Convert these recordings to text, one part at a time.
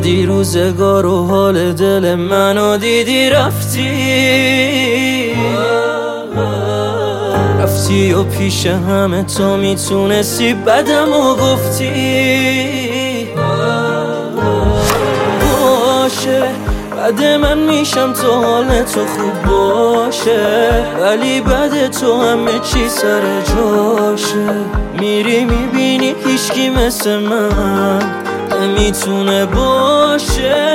اومدی روزگار و حال دل منو دیدی رفتی و پیش همه تو میتونستی بدم و گفتی باشه بعد من میشم تو حال تو خوب باشه، ولی بعد تو همه چی سر جاشه. میری میبینی هیچکی مثل من نمیتونه باشه.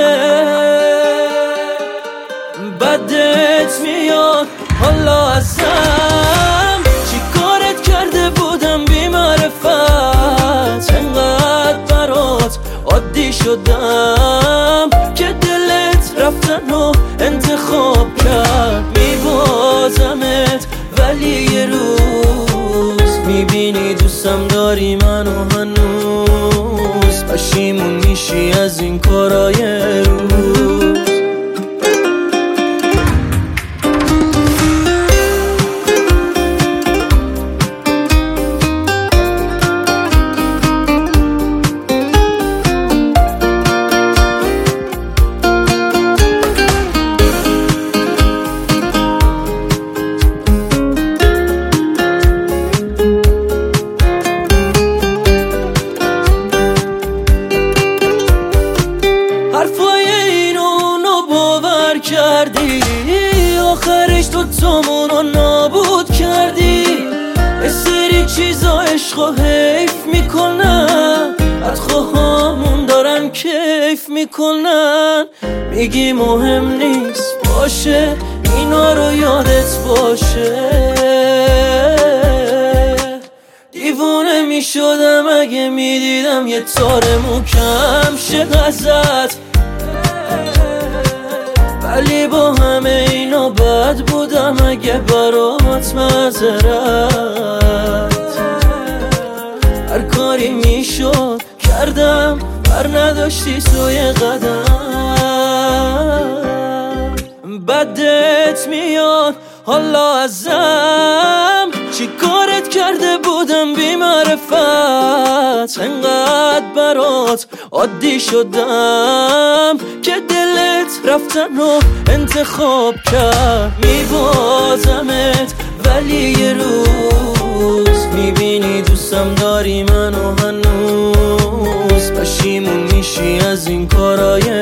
بدت میاد حالا ازم، چی کارت کرده بودم بی معرفت، انقدر برات عادی شدم که دلت رفتن و انتخاب کرد. میبازمت ولی یه روز میبینی دوستم داری منو هنوز، پشیمون میشی از این کارای روز. حرفای این اونو باور کردی، آخرش تو تامونو نابود کردی. یه سری چیزا عشقو حیف میکنن، بدخواهامون دارن کیف میکنن. میگی مهم نیست باشه، اینا رو یادت باشه. دیوونه میشدم اگه میدیدم یه تار محکم شه ازت، ولی با همه اینا بد بودم اگه برات معذرت. هر کاری میشد کردم، بر نداشتی توی قدم. بدت میاد حالا ازم، چی کارت کرده بودم بی معرفت، انقدر برات عادی شدم که دلت رفتن و انتخاب کرد. میبازمت ولی یه روز میبینی دوستم داری منو هنوز، پشیمون میشی از این کارای